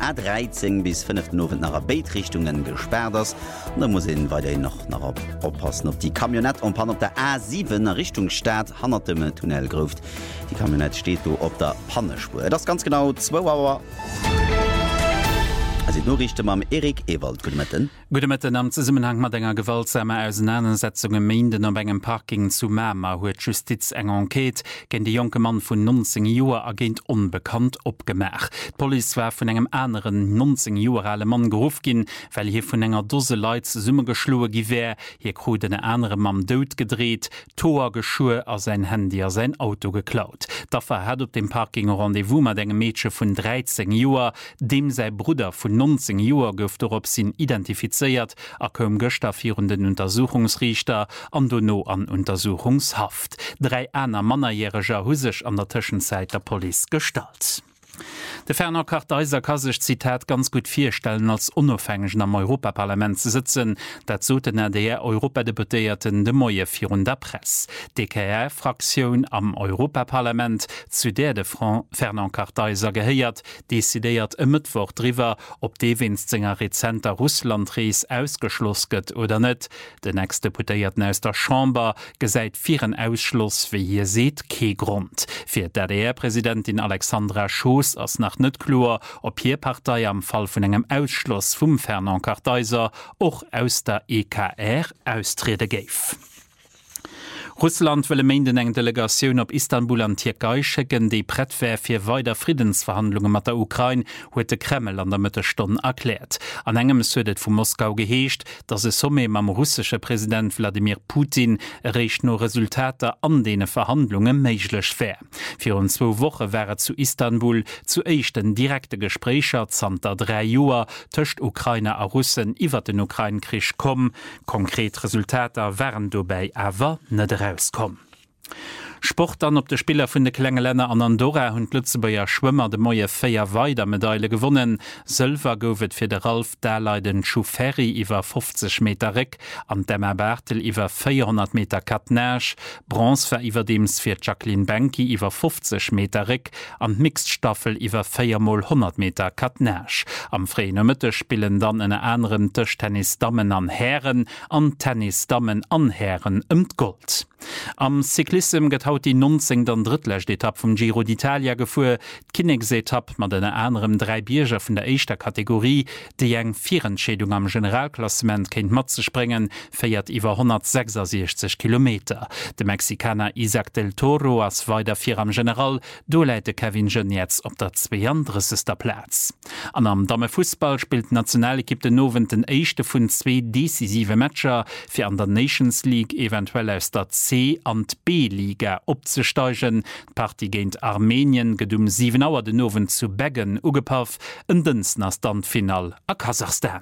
A13 bis 5. November nach Beetrichtungen gesperrt ist. Und da muss ich weiterhin noch nach aufpassen, ob die Kamionette und auf der A7 Richtung Stadt Hannerte im Tunnel gruft. Die Kamionette steht da auf der Pannespur. Das ist ganz genau 2 Uhr. Also nur richten wir am Erik Ewald. Guten Morgen. Guten Morgen. Am Zusammenhang mit einer gewaltsamen Auseinandersetzung im Minden auf einem Parking zu Mama hat Justiz eine Enquete gegen den jungen Mann von 19 Jahren agent unbekannt abgemacht. Die Polizei war von einem anderen 19 Jahre alten Mann gerufen, weil hier von einer Dose Leute zusammengeschlagen wäre. Hier wurde einen anderen Mann tot gedreht, Tor geschoren, sein Handy und sein Auto geklaut. Dafür hat auf dem Parking ein Rendezvous mit einem Mädchen von 13 Jahren, dem sein Bruder von 19 Jahren gouf dorop sinn identifiziert, kom gëcht vir den Untersuchungsrichter an Donno an Untersuchungshaft. 3 aner mannerjähriger husech an der Tschenzeit der Police gestalt. De Ferner Karteiser kann sich Zitat ganz gut vorstellen, als unabhängig am Europaparlament zu sitzen. Dat soten der Europadeputierten de Moie vir der Presse. DKR-Fraktion am Europaparlament, zu der de Fernand Karteiser geheiert, dezidiert im Mittwoch drüber, ob die winziger rezenter Russlandreis ausgeschlossen wird oder nicht. Der nächste Deputierten aus der Chamber geseit für einen Ausschluss, wie ihr seht, kein Grund. Für DDR-Präsidentin Alexandra Schoß als nach net klar, ob hier Partei am Fall von einem Ausschluss vom Fernand Karteiser auch aus der EKR austreten gäf. Russland will meinden eng Delegation op Istanbul an Türkei schicken, die Prätwehr für weiter Friedensverhandlungen mit der Ukraine huet de Kreml an der Mittelstunde erklärt. An engem Södet vu Moskau geheescht, dass es somme am russische Präsident Wladimir Putin erreicht nur Resultate an denen Verhandlungen meiglech wär. Für 2 Wochen wäre zu Istanbul zuerst ein direkte Gesprächer zanter 3 Joer töcht Ukraine a Russen iwwer den Ukraine-Krieg kommen. Konkret Resultate wären dabei aber net rauskommen. Sport dann op de Spieler vun de Klängeländer an Andorra hunn Lützebauer Schwimmer de moie 4 Weidermedaille gewonnen. Silver goufet fir de Ralf Daleiden Schuferi iwwer 50 Meter Rick, an Demmer Bertel iwwer 400 Meter Katnage, Bronze war iwwer dems fir Jacqueline Benki iwwer 50 Meter Rick, an Mixedstaffel iwwer 4x 100 Meter Katnage. Am freien Mitte spielen dann en anderen Tischtennisdammen an Herren, an Tennisdammen an Herren Gold. Am Cyklism get haut die 19. dann drittlecht Etappe vom Giro d'Italia gefuhr, d'Kinnegs-Etappe mat den anderem 3 Bierger vun der eischter Kategorie, die eng 4 Entschädung am Generalklassement kennt mat zu springen, feiert iwwer 166 Kilometer. De Mexikaner Isaac del Toro as weiter 4 am General, do leite Kevin Genetz op der 32. Platz. An am Damefußball spielt Nationalekipp den Nowen den echte vun 2 decisive Matcher fir an der Nations League eventuell aus der C- und B-Liga opzesteigen. Party géint Armenien gedum 7 Auer den Nowen zu Beggen ugepaff, en dëns nas Standfinal a Kasachstan.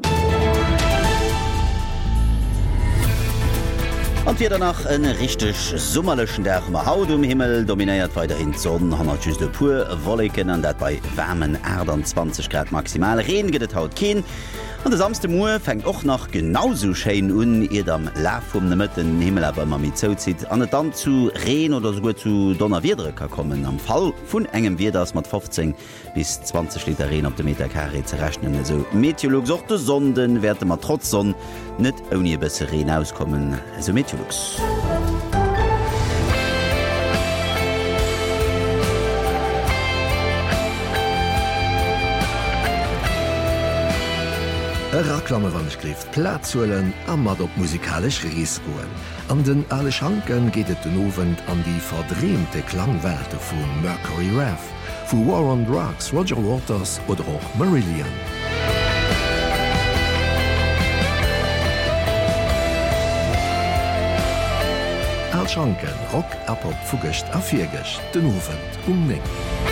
Und wir danach en richtig sommerlichen Tag ma Haut Himmel dominiert weiterhin Sonnen han just de pur Wolken an dat bei wärmen 20 Grad maximal Regen gedet haut kein. Und der samste Moor fängt auch noch genauso schön an, ihr am Lauf vom den Himmel aber mal mit so zieht, an dann zu Regen oder sogar zu Donnerwiedre kann kommen. Am Fall von engem Wetter das mit 15 bis 20 Liter Regen auf dem Meter Carré zu rechnen. Also Meteorolog sagt, die Sonden werden mal trotz Sonne nicht ohne besser Regen auskommen. Also Meteorologs. Raklamme wann skrift Plazuelen a mat op musikalisch Riesgoen. An den alle Schanken gehtet den Owen an die verdrehmte Klangwerte vun Mercury Rev, vu War on Drugs, Roger Waters oder auch Marillion. Schanken, Rock, Apop, Fugecht, a Viergecht, den Owen, Nick.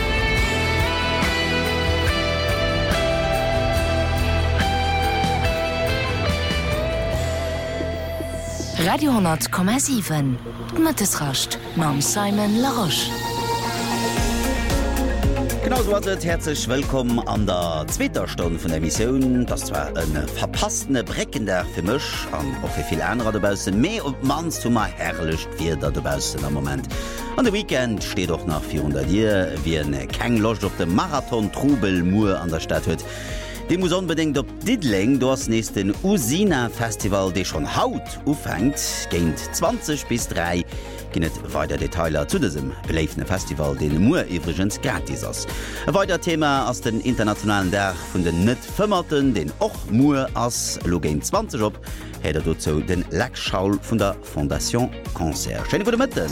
Radio 10,7 Mattes racht, Mam Simon Laroche. Genauso wartet herzlich willkommen an der zweiter Stunde von der Mission. Das war eine verpasste Brecken der für mich und auch für viele andere dabei sind. Mehr und man zu mal herrlich wieder dabei sind am Moment. An der Weekend steht auch nach 400 Jahren, wie eine kein Lust auf dem Marathon Trubel Mur an der Stadt hat. Die muss unbedingt op Didling dos nächsten Usina Festival, die schon haut aufhängt, gehen 20 bis 3 ginnet weiter Detailer zu diesem beleeften Festival, den Mur übrigens gratis ist. Ein weiter Thema aus den internationalen Tag von den nicht Firmerten, den auch Mur als Login 20 op, hätte dazu den Lackschaul von der Fondation Cancer. Schöne gute Mitte.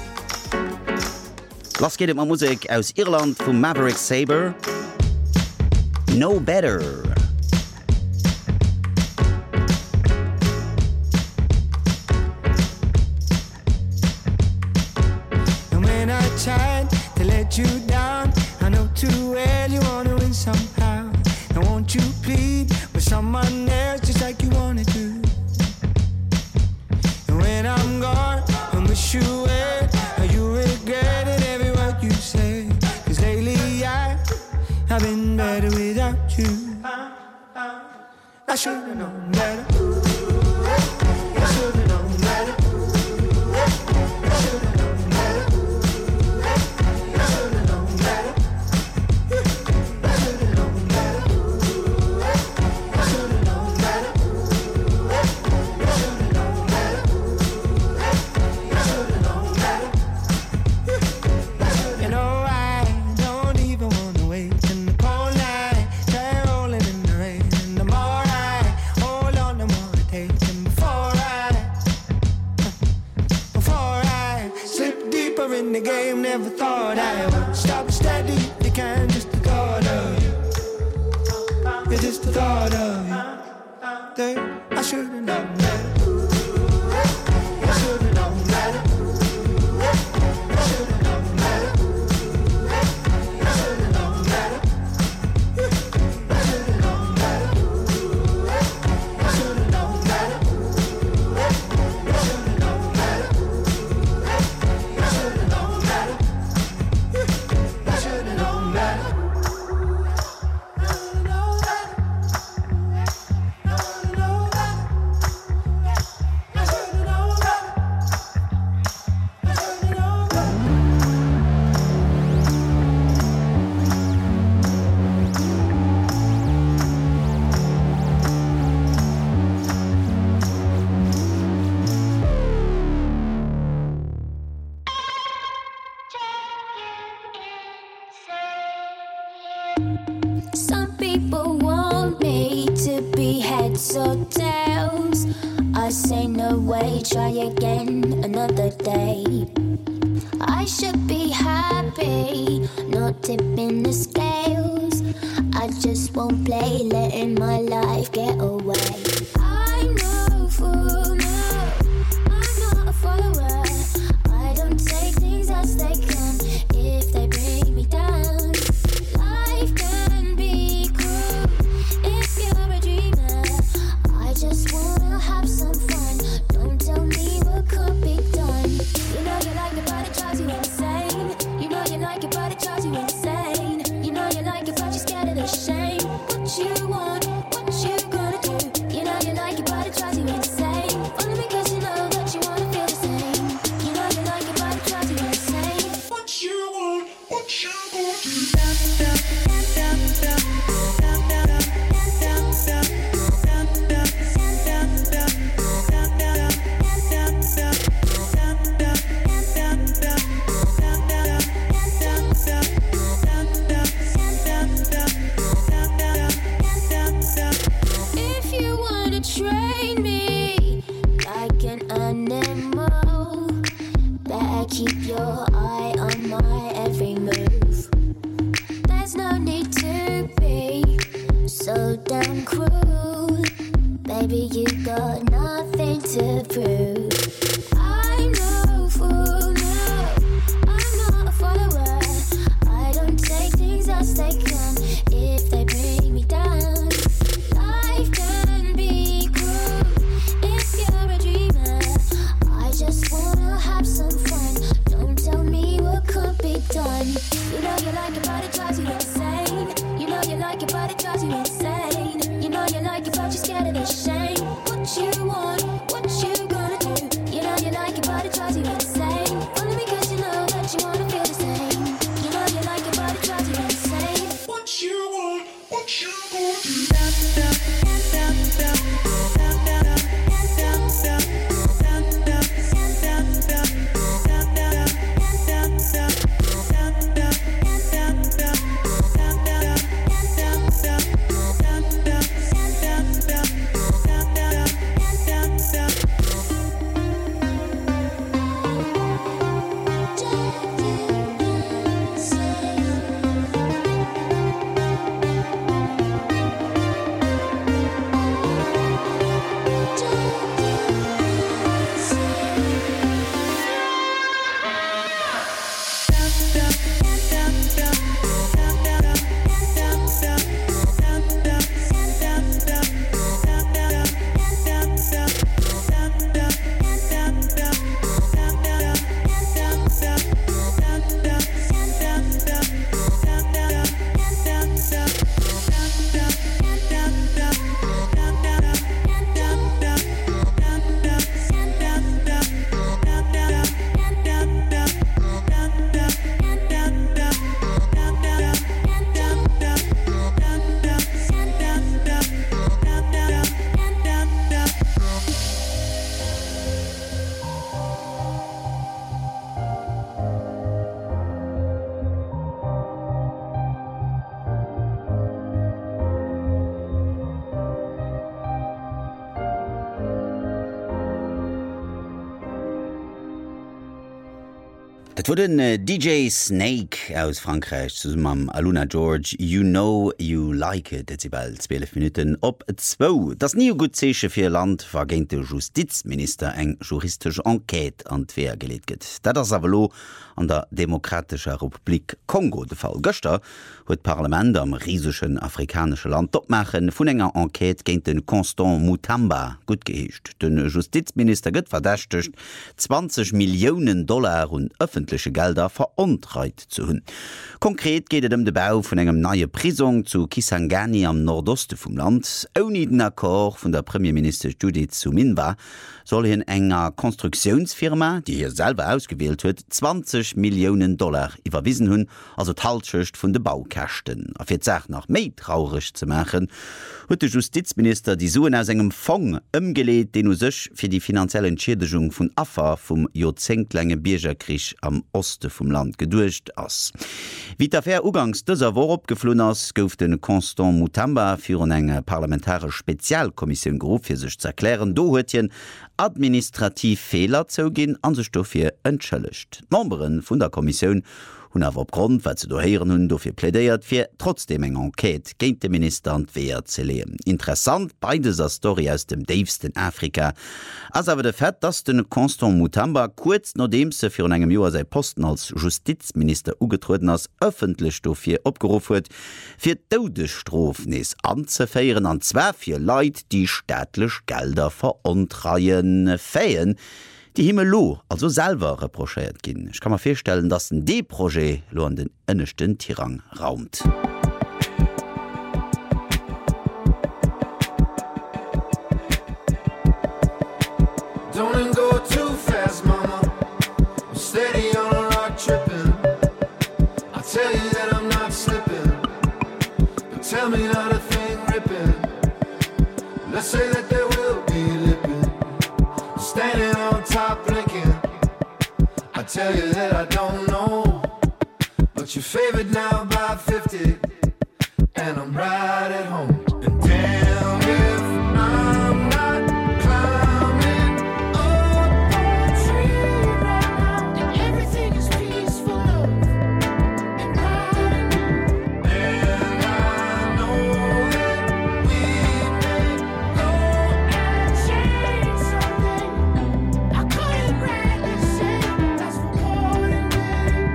Los geht um Musik aus Irland von Maverick Sabre. No better. And when I tried to let you down, I know too well you wanna win somehow. Now won't you plead with someone else just like you wanna do? And when I'm gone, I wish you well, you regretted every word you say. 'Cause lately I've been better without you. I should've known better. I should've known better. I should've known better. I should've known better. I should've known better. I should've known better. I should've known better. I should've known better. You know I don't even wanna wait in the cold night, try rolling in the rain. And the more I hold on, the more it takes. And before I slip deeper in the game, never thought I would stop steady. You can't just the thought of you. It's just the thought of you. I should've known better. I should've known better. I should've known better. I should've known better. I should've known better. I should've known better. I should've known better. I should've known better. I should've known better. Some people want me to be heads or tails. I say no way, try again another day. I should be happy, not tipping the scales. I just won't play, letting my life get away. I know for now, I'm not a follower. I don't take things as they come if they bring me down. Life can be cruel if you're a dreamer. I just wanna have some fun. Don't tell me what could be done. You know you like it, but it drives you insane. You know you like it, but it drives you insane. You know you like it, but you're scared of the shame. What you want, what you gonna do? You know you like it, but it drives you insane. Only because you know that you wanna feel the same. You know you like it, but it drives you insane. What you want, what you gonna do? If you wanna train me like an animal, better keep your eye on my every move. There's no need to be so damn cruel. Baby, you got nothing to prove. I know for now, I'm not a follower. I don't take things as they come if they bring me down. Life can be cruel if you're a dreamer. I just wanna have some fun. Don't tell me what could be done. You know you like it, but it drives you drives you insane. You know you like it, but you're scared of this shame. What you want, what you gonna do? You know you like it, but it drives you insane. Only because you know that you wanna feel the same. You know you like it, but it drives you insane. What you want, what you gonna do? Dat wurde den DJ Snake aus Frankreich zu mam Aluna George You know you like it et bald 12 Minuten op 2. Das nie gut Zeche fir Land war géint de Justizminister eng juristisch Enquete anwer geleet gët. Dat ass avelo an der Demokratischer Republik Kongo de Fall. Gëchter huet Parlament am riesechen afrikanische Land opmachen vun enger Enquete géint den Constant Mutamba gut geheescht. Den Justizminister gëtt verdächtecht $20 Millionen und öffentliche Gelder verontreit zu hunn. Konkret geht de Bau vun engem neue Prisung zu Kisangani am Nordoste vum Land. Oni den Akkor vun der Premierminister Judith Suminwa soll hin enger Konstruktionsfirma, die hier selber ausgewählt huet, $20 Millionen iwwerwiesen hunn, also d'Haltschecht vun de Baukächten. A fir d'Sach nach méi traurig ze machen, huet de Justizminister die Suen aus engem Fonds ëmgeleet, den sech fir die finanzielle Entschädigung vun Affer vum Jozenklänge Biergerkrich am Oste vum Land gedurcht ass. Wie d'Affaire ugangs dëser Wor opgeflohen ass, gouf den Constant Mutamba fir an enge parlamentare Spezialkommission grof fir sech ze erklären, do huetien administrativ Fehler zou ginn an sech dofir entschëllecht. Memberen vun der Kommission hun awer opgrund, wat ze dohéieren hunn dofir plädéiert fir trotzdem eng Enquete géint de Minister an Wehr ze leen. Interessant beideser Story aus dem deefsten Afrika, ass awer de Fett, dats den Constant Mutamba kurz nodem se fir an engem Joer sei Posten als Justizminister ugetruden ass öffentlich dofir opgerufen huet, fir d'Todesstrofnis anzeféieren an zwer fir Leiit, die staatlech Gelder verontreien féien, die Himmelo also selber reprochiert ginn. Ich kann mir feststellen, dass ein D-Projekt lo an den ënnechten Tirang raumt. Don't go too fast, mama. I'm steady on a rock tripping. I tell you that I'm not slipping, but tell me not a thing ripping. Let's say that there will be lipping, standing on top blinking. I tell you that I don't know, but you're favored now by 50, and I'm right at home. And damn if I'm not climbing up a tree right now, and everything is peaceful and right. And I know that we may go and change something. I couldn't really say that's recording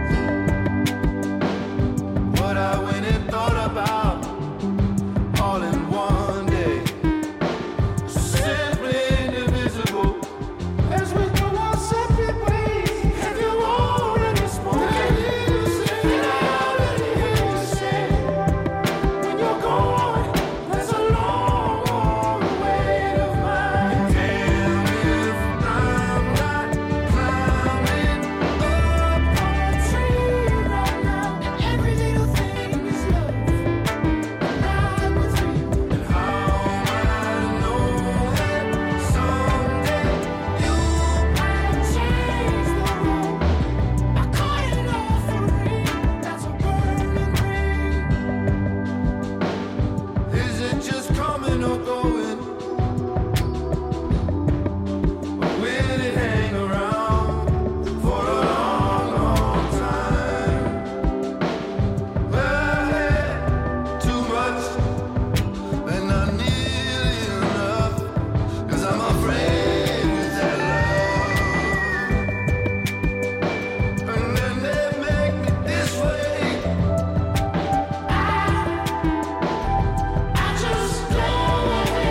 it. What I went and thought about all in I just don't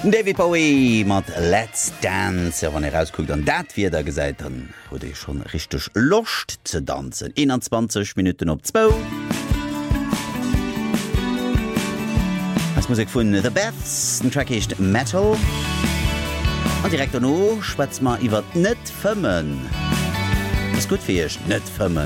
David Bowie mat Let's Dance wann rausguckt an dat wie der gesäit dann wurde ich schon richtig Lust ze danszen 21 Minuten op 2 als Musik vun The Beths den Track ist Metal an direkt no schwätz mal iwwer net fëmmen was gut fircht net fëmmen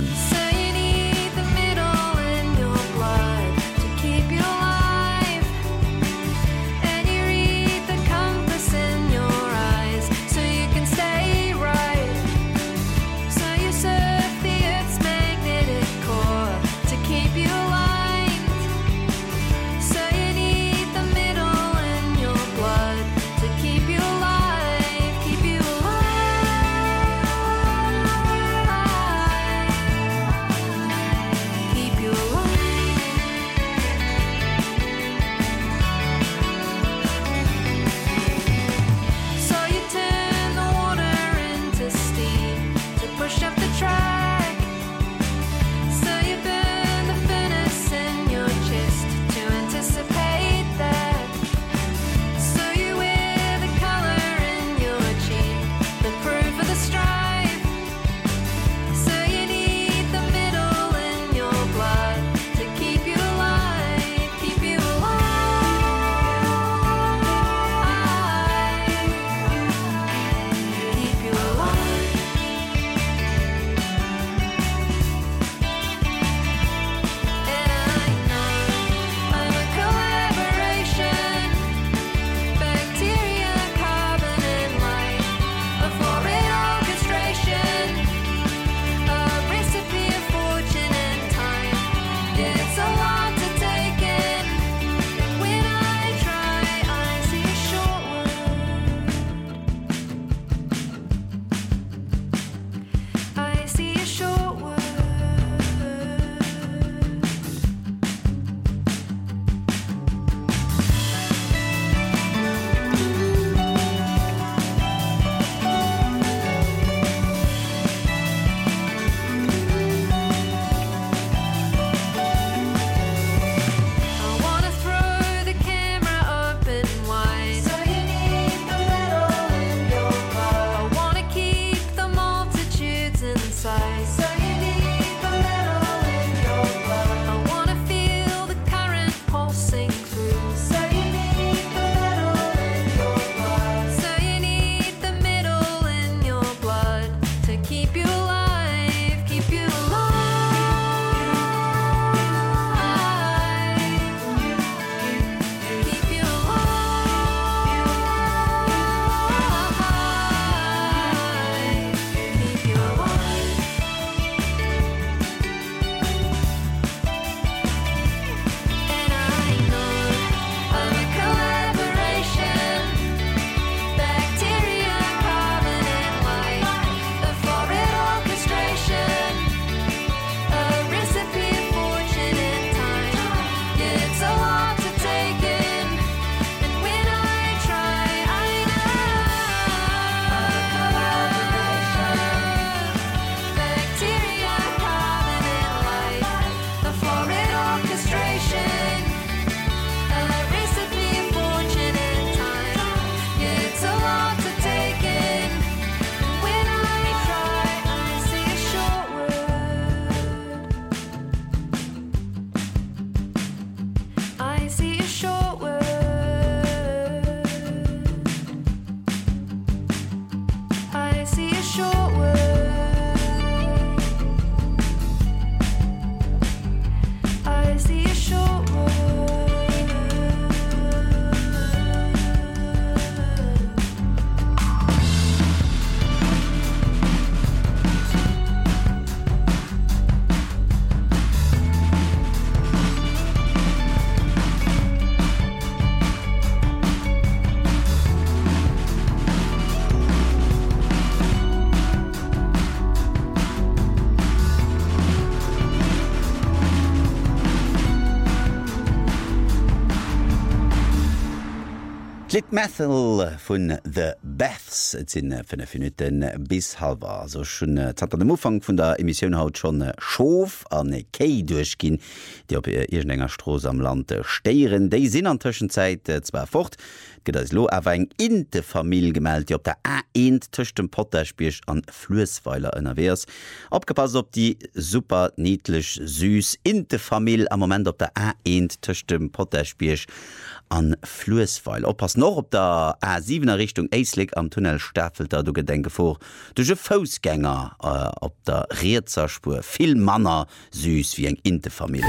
Lit Methel vun The Beths sinn 5 Minuten bis halber so schon hat an dem Ufang vun der Emissionioun haut schon Schoof an Kei durchgin, Di op ir enger Stroos am Land steieren. Déi sinn an Tëschenzeit zwer fort, gët as lo awer eng inte Famill gemeldt, Di op der A1 tëcht dem Potterspiech an Flussweiler ënnerwehrs. Abgepass op die super niedlech süß inte Famill am moment op der A1 tëcht dem Potterspiech an Flussweil. Oppass noch op der A7er Richtung Eislik am Tunnel Staffelter du gedenke vor. Duche Fausgänger op der Reerzerspur. Vill Manner süß wie eng Intefamilie.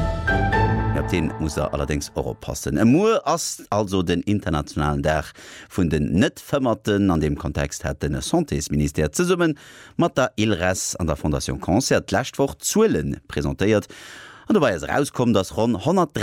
Ja, den muss allerdings auch oppassen. Mo ass also den internationalen Dach vun den net-Fëmmerten an dem Kontext hat den Santéesminister ze summen mat der ILRES an der Fondation Concert lächtwoch Zuelen präsentiert. Und dabei es rauskommt, dass rund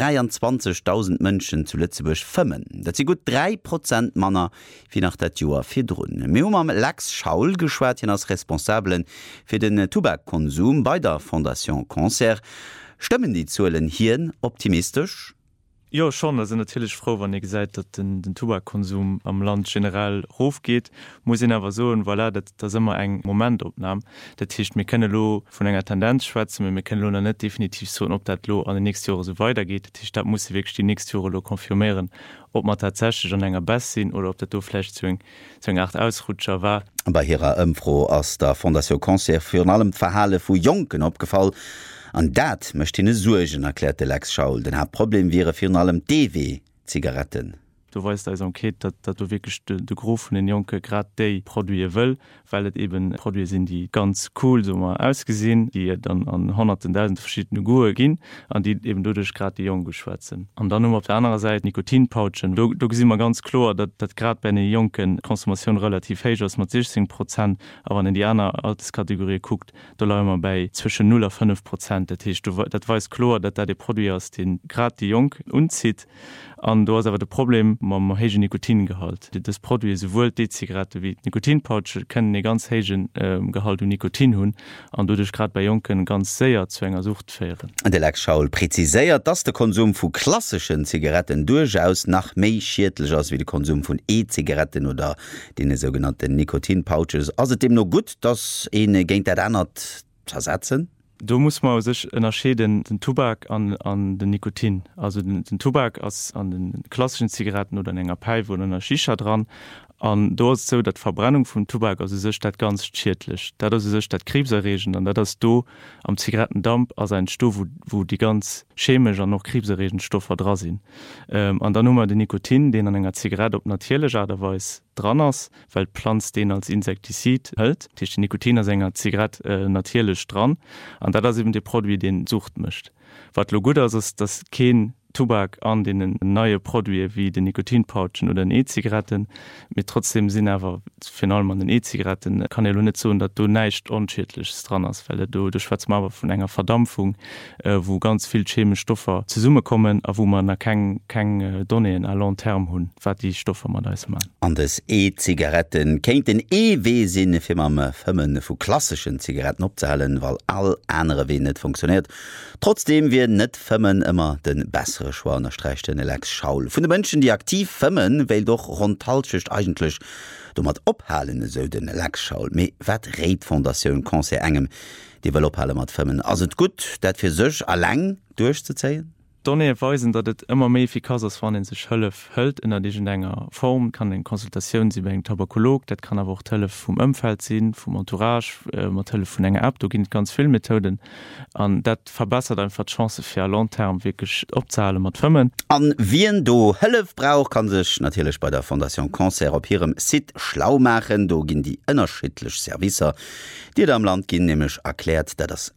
123.000 Menschen zu Lützeburg fëmmen. Das sind gut 3% Männer wie nach der Jahr vierdrun. Wir haben am Lex Schaul geschwärzt als Responsablen für den Tubakkonsum bei der Fondation Concert. Stimmen die Zahlen hier optimistisch? Ja, schon. Also natürlich froh, wenn ich sage, dass den Tubakkonsum am Land generell hochgeht. Muss ich aber so, voilà, das immer ein Momentaufnahme. Das heißt, wir können von einer Tendenz schwätzen, wir können noch nicht definitiv so, ob das an den nächsten Jahren so weitergeht. Das heißt, das muss ich wirklich die nächsten Jahre konfirmieren, ob wir tatsächlich schon länger besser sind oder ob das vielleicht so ein Art Ausrutscher war. Bei ihrer Umfrage aus der Fondation Concert für allem Verhalten von Jungen aufgefallen. An dat mecht ne Surgen erklärte Lex Schaul. Den her Problem wäre fir allem DW-Zigaretten. Du weißt also okay, dat du wirklich de Grof von den Jonke grad déi Produe wëll, weil et eben Produe sind, die ganz cool so mal ausgesehen, die dann an 100.000 verschiedene Gue gin, an die eben dudech grad die Jung geschwätzen. An dann auf der anderen Seite Nikotinpouchen. Du si immer ganz klar, dat grad bei den Jonken Konsumation relativ héich ass mat 16%, aber an in die andere Alterskategorie guckt, da la immer bei zwischen 0 und 5%. Dat weis klar, dat de Produe aus den grad die Jung unzieht. An du hast aber das Problem ma hegen Nikotingehalt. Das Produkt sowohl die Zigarette wie Nikotinpouche können e ganz hegen Gehalt und Nikotin hunn, an du dich grad bei Jonken ganz sehr zu enger Sucht fähren. Der Lex Schaul präziséiert, dass der Konsum vu klassischen Zigaretten durchaus nach méi schädlich ass wie der Konsum von E-Zigaretten oder den sogenannten Nikotinpouches. Also dem nur gut, dass ene géint dat ändert zersetzen. Du musst man sich unterscheiden den Tobak an den Nikotin. Also den Tobak an den klassischen Zigaretten oder an enger Pipe oder einer Shisha dran. Und da ist so, dass Verbrennung von Tobak, also sich das ganz schädlich. Dadurch ist das krebserregend. Und das ist du am Zigarettendampf, also ein Stoff, wo die ganz chemisch und noch krebserregenden Stoffe dran sind. Und dann haben wir den Nikotin, den an einer Zigarette auf natürliche Art und Weise dran ist, weil Pflanz den als Insektizid hält. Die Nikotin ist einer Zigarette natürlich dran. Und das ist eben der Produkt, den sucht möchte. Was gut ist, dass kein Tobak an den neue Produkte wie den Nikotinpouchen oder den E-Zigaretten, mit trotzdem sind aber final an den E-Zigaretten kann ich nicht so, dass du nicht unschädliches dran hast, weil du schwätzt mal von einer Verdampfung, wo ganz viel chemische Stoffe zusammenkommen, wo man keine Donne a long term haben, was die Stoffe man da machen. An des E-Zigaretten kennt den E-W-Sinn für man Firmen von klassischen Zigaretten abzuhalten, weil all andere wie nicht funktioniert. Trotzdem werden nicht Firmen immer den besseren Schwaner streicht den Lex Schaul. Von den Menschen, die aktiv fëmmen, weil doch rund Halschicht eigentlich du mat ophalen so den Lex Schaul. Me wat rät Fondation Concert engem, die will ophalen mat fëmmen. Also gut, dat für sich allein durchzuziehen? Donne weisen, dass es immer mehr effikaz ist, wenn man sich Hilfe hält in einer Form, kann in Konsultation sie bei einem Tabakolog, das kann aber auch Hilfe vom Umfeld sein, vom Entourage, mit Hilfe von einer App, da gibt es ganz viele Methoden. Und das verbessert einfach die Chance für Long-Term wirklich abzahlen mit Firmen. An wen du Hilfe braucht, kann sich natürlich bei der Fondation Concert auf ihrem Site schlau machen. Da gibt die unterschiedlichen Services, die da im Land gehen, nämlich erklärt, dass das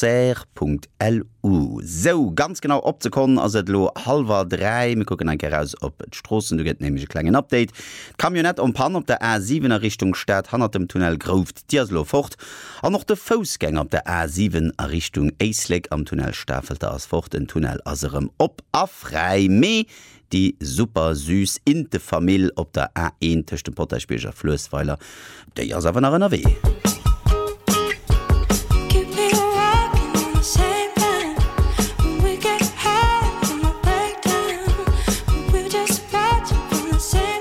concert.lu. So, ganz genau abzukommen, also lo 2:30, wir gucken einmal raus auf die Straßen, du gibt nämlich einen kleinen Update. Kamionett und Pan auf der A7 Richtung Stadt, hat dem Tunnel gerufen, die ist lo fort. Und noch der Fußgänger auf der A7 Richtung Eislik am Tunnel Staffelter ist fort, den Tunnel also ob a frei, mehr die super süß in der Familie auf der A1 zwischen dem Potterspiecher Flussweiler, der ist aber nach NRW. Say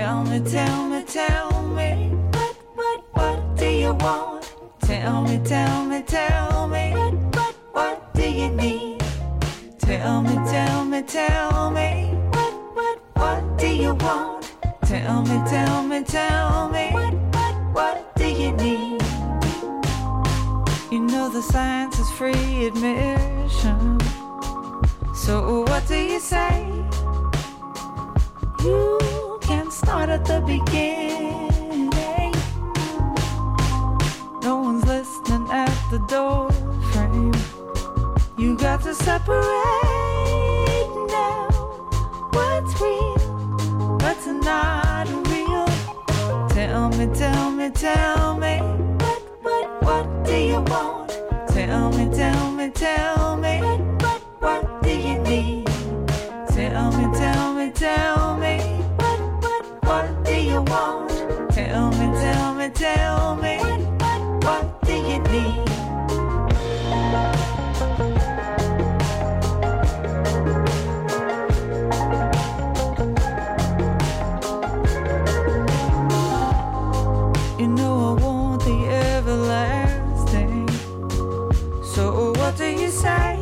Tell me, tell me, tell me, what do you want? Tell me, tell me, tell me, what do you need? Tell me, tell me, tell me, what do you want? Tell me, tell me, tell me, what do you need? You know the science is free admission. So what do you say? You can start at the beginning. No one's listening at the door frame. You got to separate now. What's real? What's not real? Tell me, tell me, tell me, what do you want? Tell me, tell me, tell me, what do you need? Tell me, tell me, tell me, what do you want? Tell me, tell me, tell me, what do you need? You know I want the everlasting. So what do you say?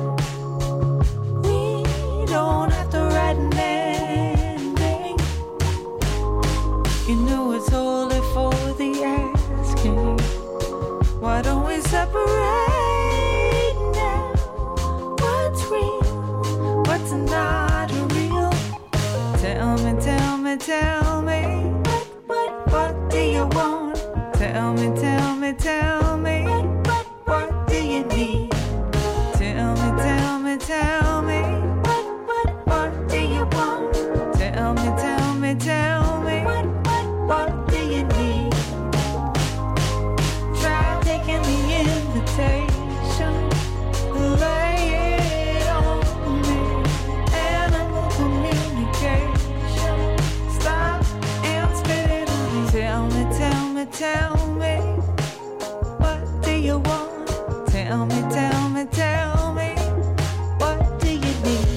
We don't have to write an ending. You know it's only for the asking. Why don't we separate now? What's real? What's not real? Tell me, tell me, tell me, what do you want? Tell me, tell me, tell me, what do you need? Tell me, tell me, tell me, what do you want? Tell me, tell me, tell me, what do you need? Try taking the invitation, lay it on me. Animal communication. Stop and spit it on me. Tell me, tell me, tell me, what do you want? Tell me, tell me, tell me, what do you need?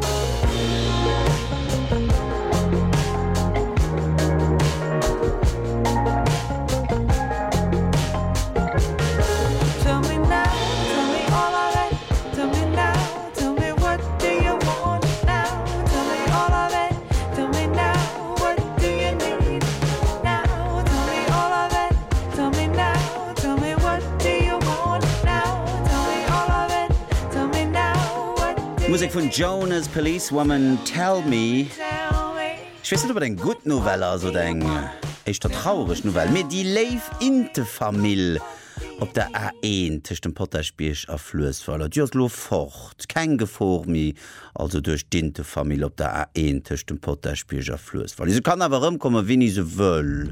Tell me now, tell me all of it. Tell me now, tell me what do you want now? Tell me all of it. Tell me now, what do you need now? Tell me all of it. Tell me now, tell me what do you want now? Tell me all of it. Tell me now, what do you Musik von Jonas Policewoman Tell Me. tell me? Ich weiß nicht, ob den gut Novelle also denk echt der traurig Novelle mir die Live in der Familie ob der A1 zwischen dem Potterspiel auf Flussfall lo fort kein Gefahr mehr also durch die Familie ob der A1 zwischen dem Potterspiel auf Flussfall sie kann aber rumkommen wenn ich sie will.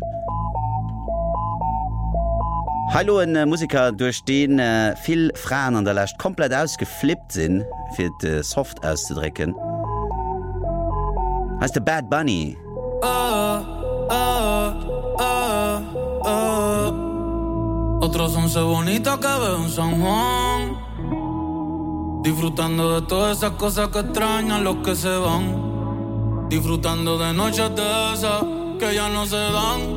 Hallo ein Musiker durch den viel Frauen an der Last komplett ausgeflippt sind für die Soft auszudrücken heißt der Bad Bunny. Otros 11 bonitas que veo en San Juan, disfrutando de todas esas cosas que extrañan los que se van, disfrutando de noches de esas que ya no se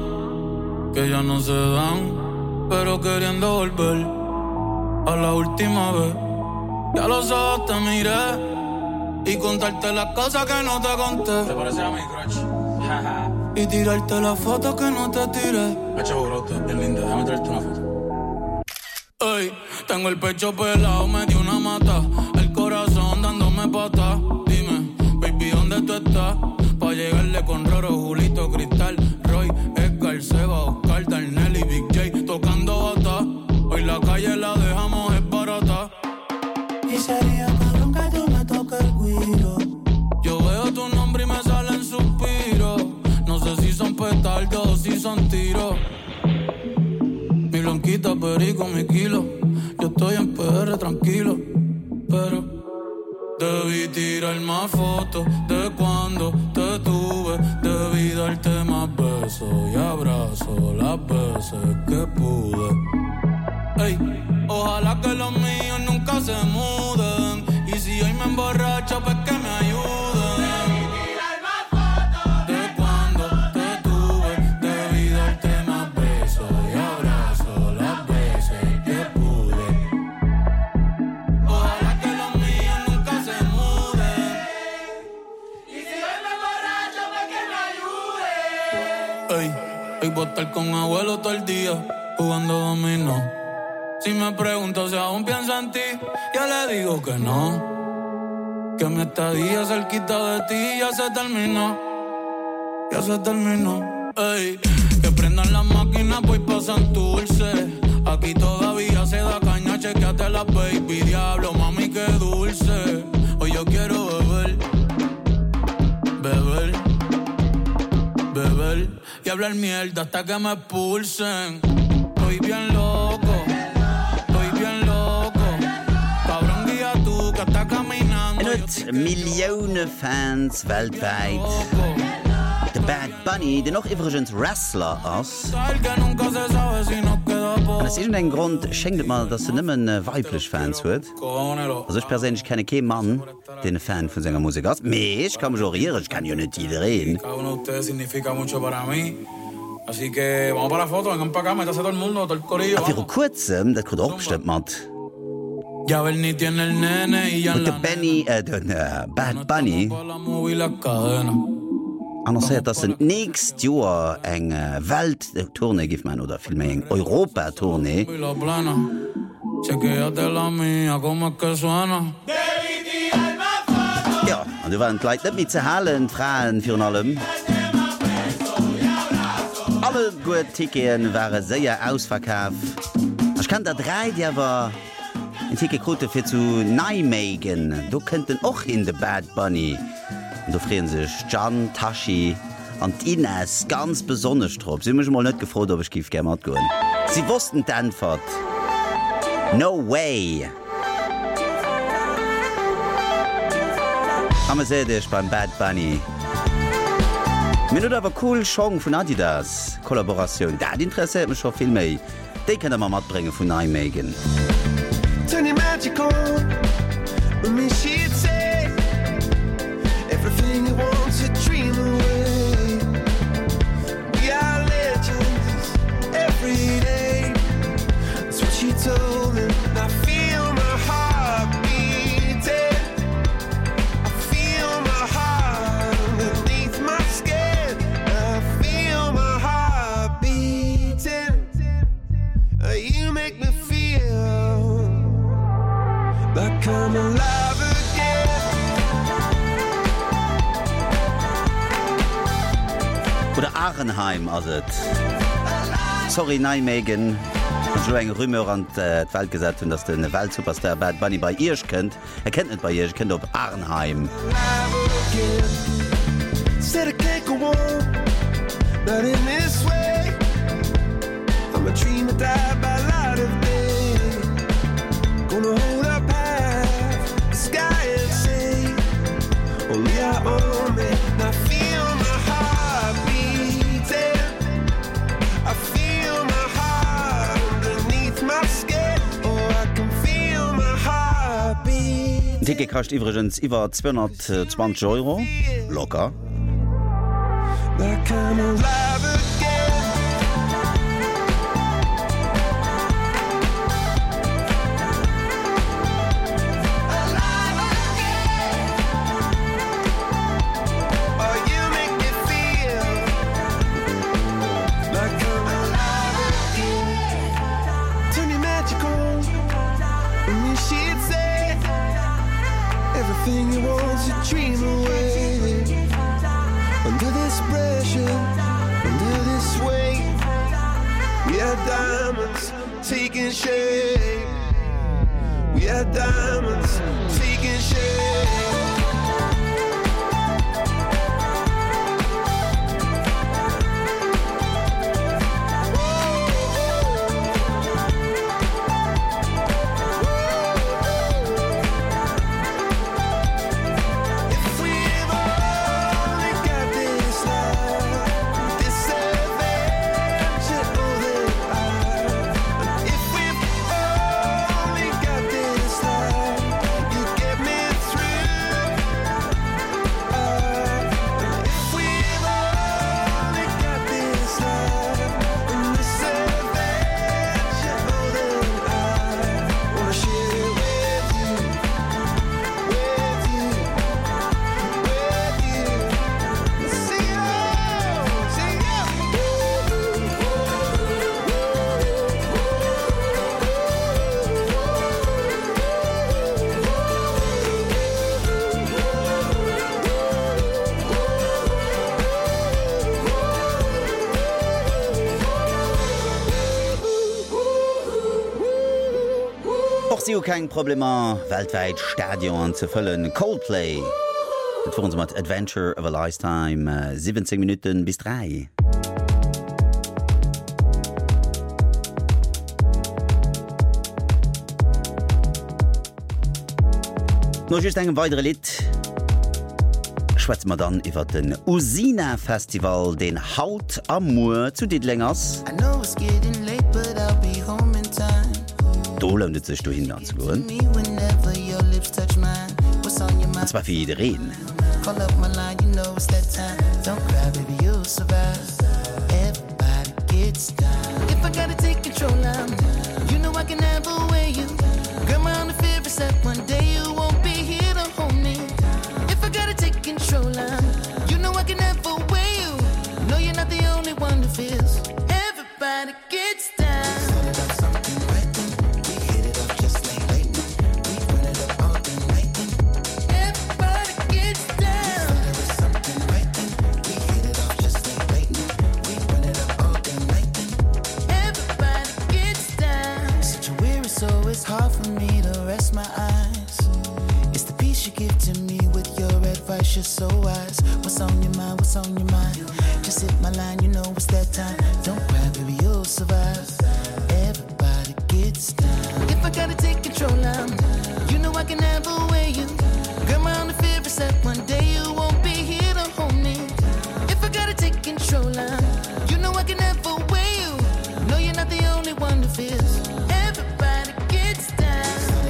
dan, pero queriendo volver a la última vez. Ya los ojos te miré y contarte las cosas que no te conté. ¿Te parece a mi crush? Y tirarte las fotos que no te tiré. Pecho brote, bien linda, déjame traerte una foto. Ey, tengo el pecho pelado, me dio una mata. El corazón dándome pata. Dime, baby, ¿dónde tú estás? Pa' llegarle con Roro, Julito, Cristal, Roy, Edgar, Seba, Oscar, Darnell y Big J tocando bata. Hoy la calle la dejamos es barata. Y sería cabrón que tú me toques el guiro. Yo veo tu nombre y me salen suspiros. No sé si son petardos o si son tiros. Mi blanquita, perico, mi kilo. Yo estoy en PR tranquilo, pero debí tirar más fotos de cuando te tuve. Debí darte más besos y abrazos las veces que pude. Ey, ojalá que los míos nunca se muden. Y si hoy me emborracho, pues que me ayuden. De cuando te estar con abuelo todo el día jugando dominó. Si me pregunto si aún pienso en ti, yo le digo que no, que mi estadía cerquita de ti ya se terminó, ya se terminó. Ey, que prendan las máquinas, voy pa' Santurce. Aquí todavía se da caña, chequeate la baby. Diablo, mami, qué dulce. Hoy yo quiero beber, beber, beber y hablar mierda hasta que me expulsen. Estoy bien loco, estoy bien loco. Cabrón, guía tú que estás caminando. Millionen Fans weltweit. The Bad Bunny, den noch übrigens Wrestler ass. Das ist ein Grund, schenkt mal, dass er nimmer weiblich Fans huet. Also ich persönlich kenne keinen Mann, den ein Fan von seiner Musik ist. Me, ich kann mich auch irren, ich kann ja nicht jeder reden. Für kurzem, das kommt auch bestimmt mit. Und der Benny, den Bad Bunny, annonziert, dass er nächstes Jahr eine Welttournee gibt, man, oder vielmehr eine Europa-Tournee. Ja, und du waren gleich nicht mit zu halen, Frauen für allem. Alle guten Tickets waren sehr ausverkauft. Ich kann da 3, die aber ein Ticketquote für zu Nijmegen. Du könnten auch in der Bad Bunny. Und da freuen sich Can, Tashi und Ines ganz besonders drauf. Sie haben mich mal nicht gefragt, ob ich gerne mitgehen. Sie wussten die Antwort. No way. Aber seht ihr beim Bad Bunny. Mir nur aber cool Song von Adidas. Kollaboration. Das interessiert mich schon viel mehr. Die können wir mitbringen von Nijmegen. Turn your magic on. With me she'd say everything you want to dream away. We are legends every day. That's what she told me. I feel my heart beating. I feel my heart underneath my skin. I feel my heart beating. You make me feel like I'm alive again. Oder Arnheim, also. Sorry, Nijmegen. Ich habe eine Rümmer an die Welt gesagt, dass der Weltsuperstar Bad Bunny bei ihr kennt. Er kennt nicht bei ihr, ich kenne auf Arnheim. Said I can't go on, not in this way. I'm a dreamer died by light of day. Gonna hold up half the sky and say, only I own it. I feel my heart beating. I feel my heart underneath my skin. Oh, I can feel my heart beating. Ein Ticket kostet übrigens über 220 €. Locker. Like I'm alive again. Alive again. Oh, you make me feel like I'm alive again. Turn your magic on. And me she'd say everything you want to dream away. Under this pressure, under this weight, we are diamonds taking shape. We are diamonds taking shape. Through sie kein Problem weltweit Stadion zu füllen. Coldplay das vor uns mit Adventure of a Lifetime 17 Minuten bis 3. Noch just ein weiteres Lied. Schwätzen wir dann über den Usina Festival, den Haut am Moor zu Diddlingers. Da lohnt es sich, dahin zu gehen. Und zwar für jede Reden. You know I can never weigh you. No, you're not the only one who feels. Everybody gets down. It's hard for me to rest my eyes. It's the peace you give to me with your advice. You're so wise. What's on your mind? What's on your mind? Just hit my line, you know it's that time. Don't cry, baby, you'll survive. Everybody gets down. If I gotta take control, you know I can never weigh you. Girl, my only fear is that one day you won't be here to hold me. If I gotta take control, you know I can never weigh you. No, you're not the only one who feels. Everybody gets down.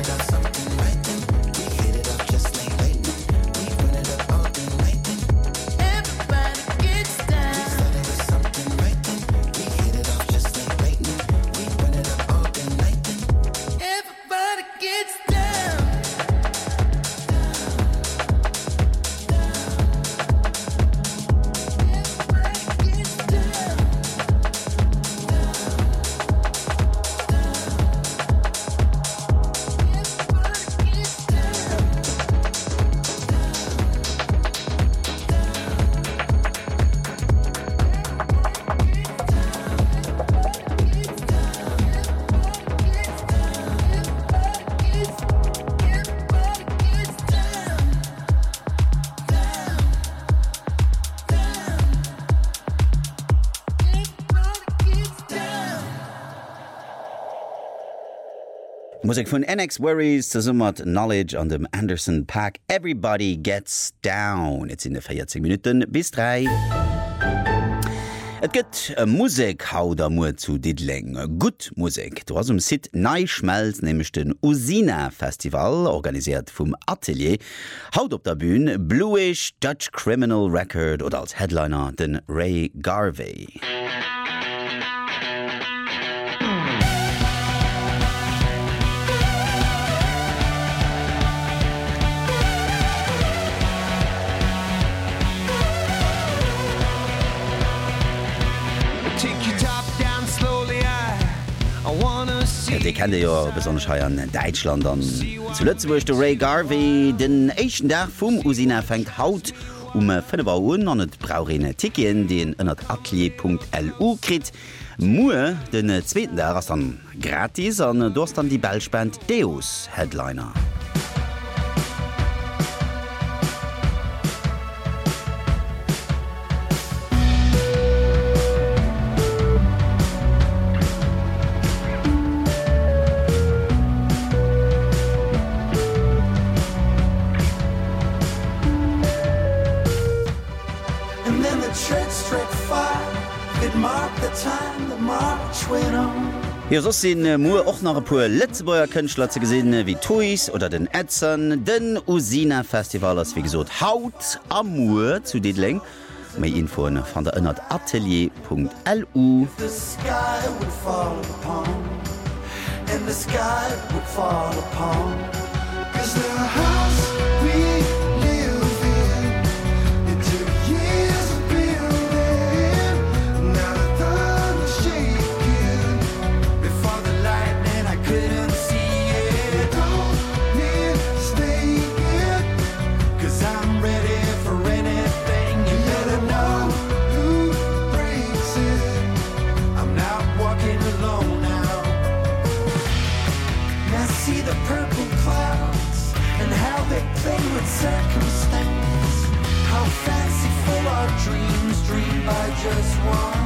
Musik von NX Worries zusammen Knowledge an dem Anderson Paak. Everybody gets down. Jetzt sind 40 Minuten bis 3. Et gibt Musik haut amur zu Diddling. Gut Musik. Du hast Sit Neischmelz, nämlich den Usina Festival, organisiert vom Atelier. Haut op der Bühne Bluish Dutch Criminal Record oder als Headliner den Ray Garvey. Die kennt ihr ja besonders hier in Deutschland an. Zuletzt wurde der Ray Garvey den ersten Tag vom Usina fängt Haut 5 Uhr an et brauchen Tickien, den in atelier.lu kriegt. Mue den zweiten Tag ist dann gratis und du hast dann die Bellspend Deus Headliner. Ja, so sind Moor auch noch ein paar Letzebäuer Künstler zu gesehen, wie Tuis oder den Edson. Den Usina Festival ist wie gesagt Haut am Moor zu Diddling. Mehr Info von der atelier.lu. See the with circumstance. How fanciful our dreams, dreamed by just one.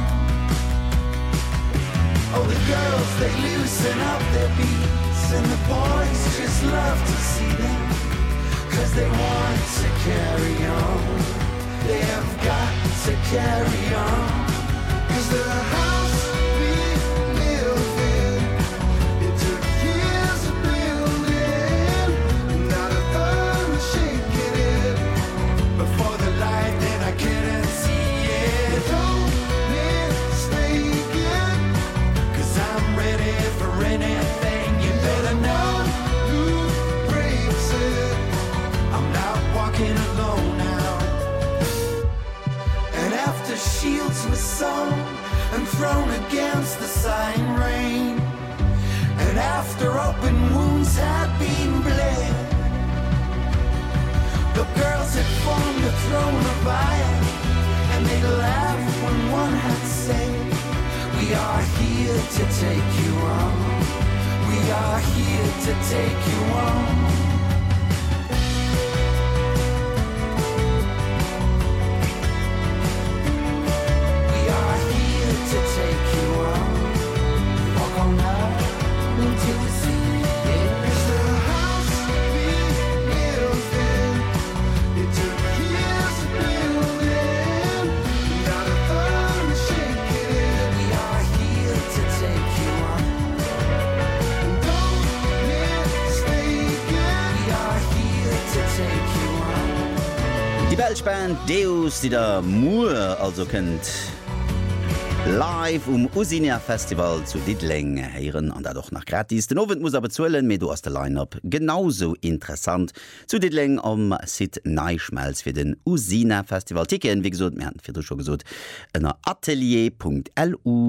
Oh, the girls, they loosen up their beats, and the boys just love to see them, 'cause they want to carry on. They have got to carry on, 'cause the house we live in, it took years of building, not a thumb shaking it before the light, then I couldn't see it. Don't mistake it, 'cause I'm ready for anything. You better know who breaks it. I'm not walking alone now. And after shields were sewn and thrown against the sighing rain, and after open wounds had been bled, the girls had formed a throne of iron, and they laughed when one had said, we are here to take you on. We are here to take you on. We are here to take you on. Walk on out into the sea. It's the house we live in. It took years of building, not a thumb shaking it. We are here to take you on. Don't mistake it. We are here to take you on. Die Belschband Deus, die der Moore also kennt live Usina Festival zu Diddling heieren an doch nach gratis. Den Owen muss aber zuelen mir du aus der Line-up genauso interessant zu Diddling Sid Neischmelz für den Usina Festival Ticken wie gesagt mir für du schon gesagt in atelier.lu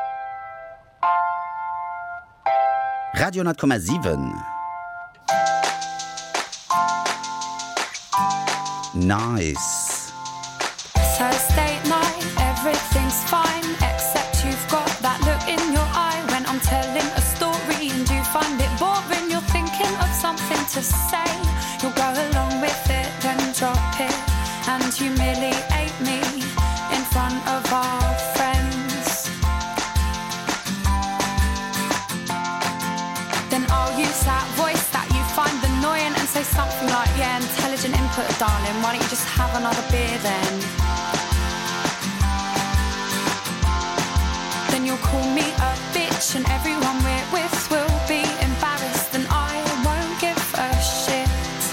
Radio 10,7 Nice. Thursday night, everything's fine, except you've got that look in your eye when I'm telling a story and you find it boring. You're thinking of something to say, you'll go along with it, then drop it and humiliate me in front of our friends. Then I'll use that voice that you find annoying and say something like, yeah, intelligent input, darling, why don't you just have another beer then? Then you'll call me a bitch and everyone we're with will be embarrassed and I won't give a shit.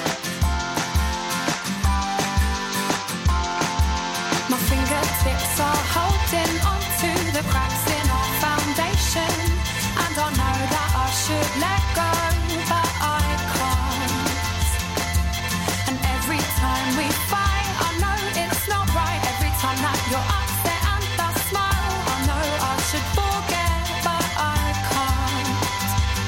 My fingertips are holding onto the cracks in our foundation, and I know that I should let go, but I can't. And every time we fight, I know it's not right. Every time that you're upset and I smile, I know I should forget, but I can't.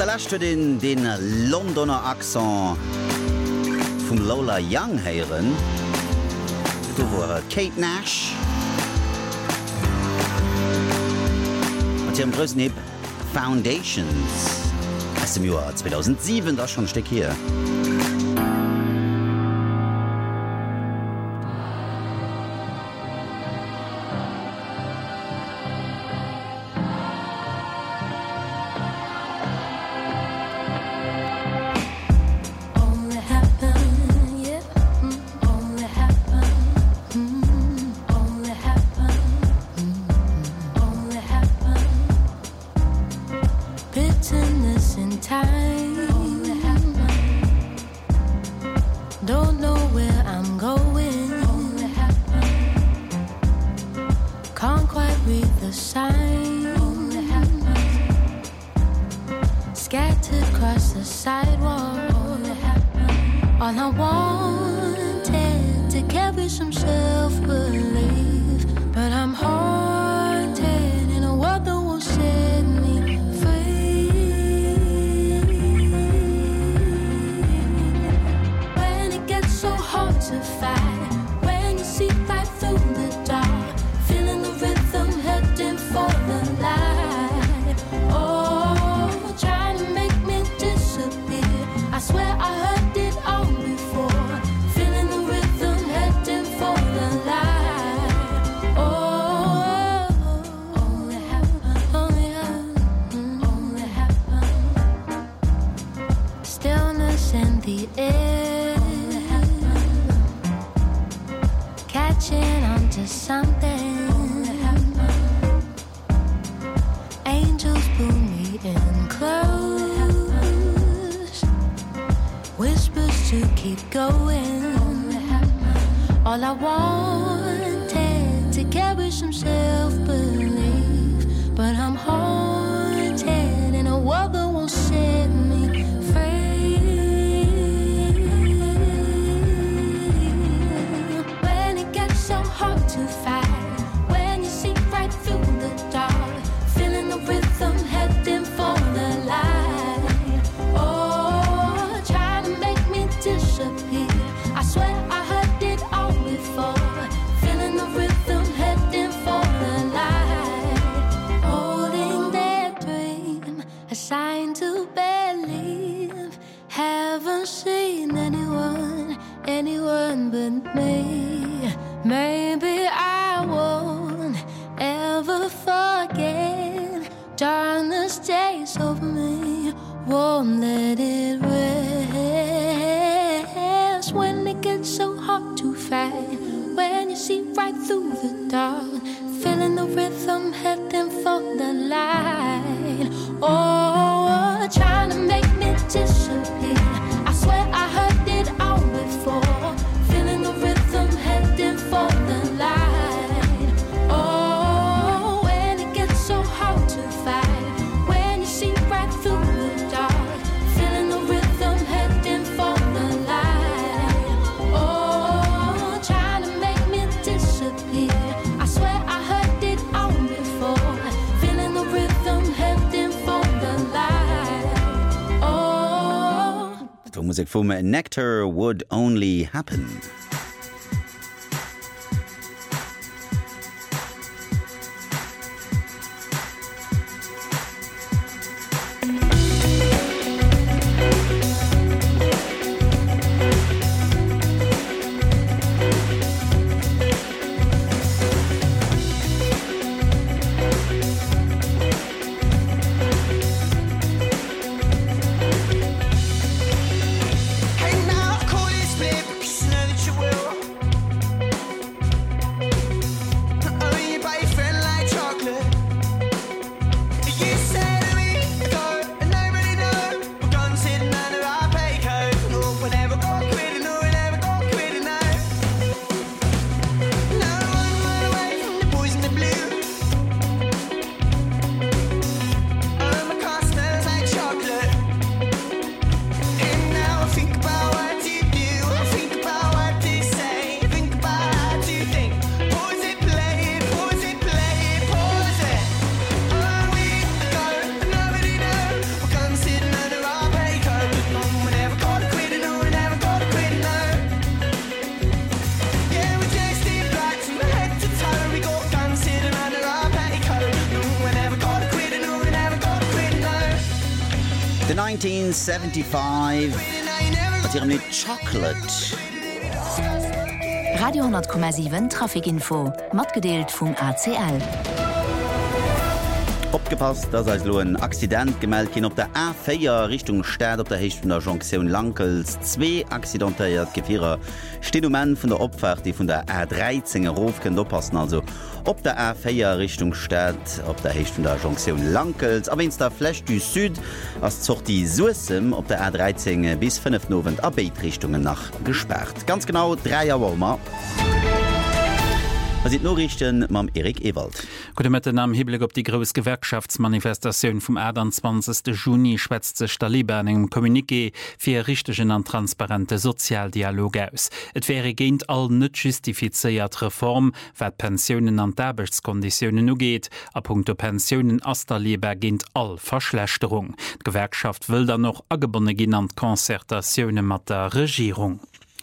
lachte den Londoner Akzent vum Lola Young heieren. Du war Kate Nash. Und sie am größten Hip Foundations. Aus dem Jahr 2007, das schon ein Stück hier. Musik vom Nectar Would Only Happen. Hey now, call this baby, 'cause now that you're 1975 mit ihrem Lied Chocolate. Radio 10,7 Trafikinfo mat gedeelt vum ACL. Opgepasst, dass als lo ein Accident gemeldet hin op der A4 Richtung Stadt op der Hecht von der Jonction Lankels 2 accidentéiert Gefierer Stenument von der Opfahrt, die von der A13 Rof können oppassen, also op der A4 Richtung Stadt op der Hecht von der Jonction Lankels, aber ins der Fläch du Süd als zocht die Sussem op der A13 bis 5 Novent Abbeitrichtungen nach gesperrt. Ganz genau 3 Jahre. Was sind Norrichten mam Erik Ewald. Gute Mitte am Hiblick op die groß Gewerkschaftsmanifestation vom 20. Juni schwätzt sich der Liebe engem Kommuniqué fir richtigen an transparente Sozialdialog aus. Et wäre géint all net justifiziert Reform, wat Pensionen an d'Arbechtskonditionen nu geht, a punkto Pensionen as der Liebe géint all Verschlechterung. Die Gewerkschaft will dann noch agebonne genannt Konzertationen mat der Regierung.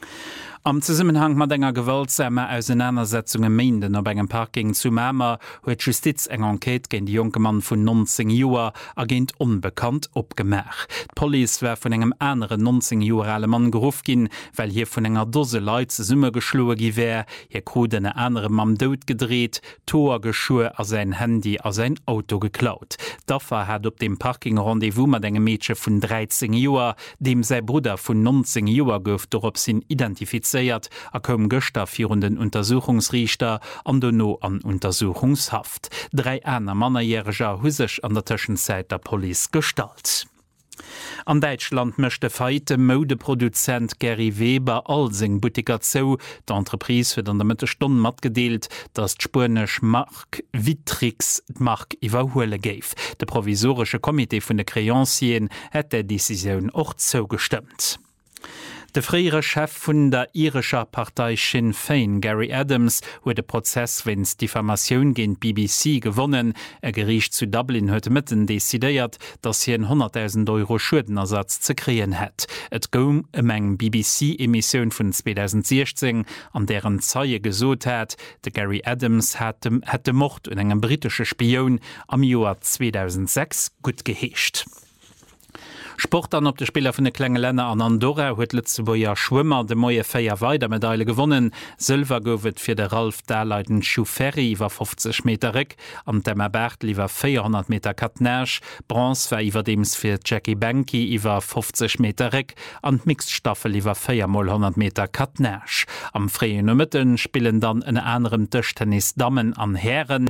Am Zusammenhang mat enger gewaltsame Auseinandersetzungen Meinden op engem Parking zu Mämer huet Justiz eng Enquete gegen die junge Mann vun 19 Joer agent unbekannt opgemach. Police wär vun engem anderen 19 Joale Mann geruf gin, weil hier vun enger Dose Leiit ze Summe geschloe giwär, hier kru den andere Mann dod gedreht, Tor geschue a sein Handy a sein Auto geklaut. Daffer hat op dem Parking Rendevous mat engem Mädchen vun 13 Joer, dem sei Bruder vun 19 Joer gouf dorop sinn identifiziert a kom Göster führenden Untersuchungsrichter an Donno an Untersuchungshaft. 3 aner Mannerjähriger husech an der Tschenzeit der Police gestalt. An Deutschland möchte feite Modeproduzent Gary Weber Alsing Butiker zo. D'Entreprise wird an der Mittelstunde mat gedeelt, dass d'Spanisch Mark Vitrix Mark iwwerhole geif. De provisorische Komitee vun de Créancien hat der Decision auch zugestimmt. Der freiere Chef vun der irischer Partei Sinn Féin, Gary Adams, huet de Prozess wenn's Diffamation gegen BBC gewonnen. Gericht zu Dublin huet mitten desideiert, dass hier 100.000 € Schuldenersatz zu kreen het. Et gom eng BBC-Emission vun 2016, an deren Zeie gesot hat, de Gary Adams hat de Mord un engem britische Spion am Joar 2006 gut geheescht. Sport an op de Spieler vun de klenge Länder an Andorra huet Lützeburger Schwimmer de moie Féier Weidermedaille gewonnen. Silver gowet fir de Ralf Daleiden Schuferri iwwer 50 Meterrek, an Demmer Bertl iwwer 400 Meter Katnage, Bronze war iwwer dems fir Jackie Banky iwwer 50 Meterrek, an Mixtstaffel iwwer 4x100 Meter Katnage. Am freien Mëtten spielen dann en anderem Tischtennis Damen an Herren.